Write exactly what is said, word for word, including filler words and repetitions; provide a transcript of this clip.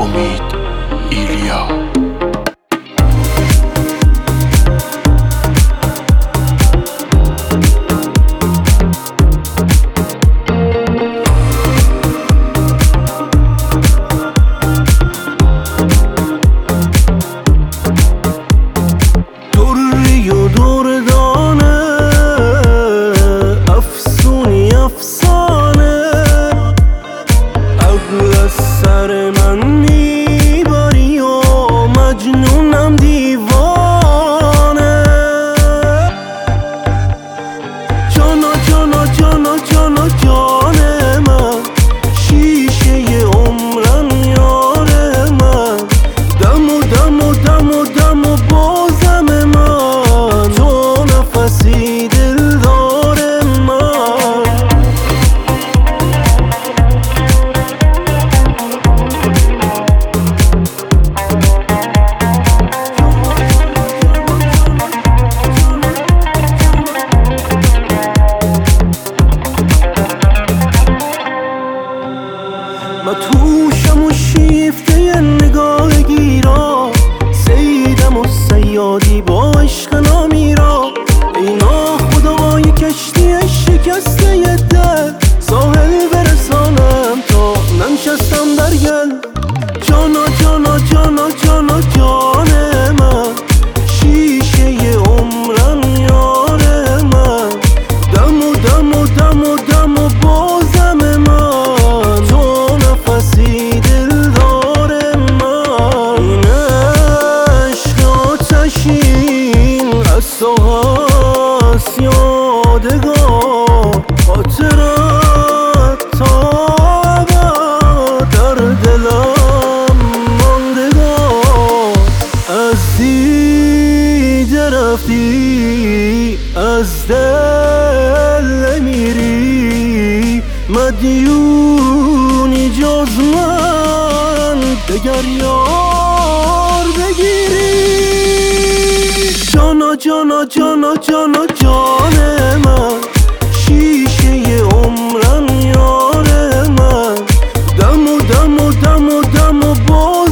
امید ایلیا. دوری و دوردانه افسونی افسانه عقل از سر من میبری و مجنونم دیوانه. جانا جانا جانا جانا جان من شیشه عمرم یار من دم و دم و دم و دم و بازم من تو نفسی دلدار من. من توشم و شیفته ی نگاه گیرا سیدم و سیادی با عشق نامیرا. ای ناخدا یه کشتی شکسته ی دل ساحل برسانم تا ننشستم در گل. جانا جانا جانا جانا جان من شیشه ی عمرم یار من دم و دم و دم و دم و بازم من تو نفسی دلدار من. این عشق آتشین از تو هست یادگار خاطرت تا ابد در دلم ماندگار. از دیده رفتی از دل نمیری مدیونی جز من دگر یار بگیری. جانا جانا جانا جانا جان من شیشه ی عمرم یار من دم و دم و دم و دم و با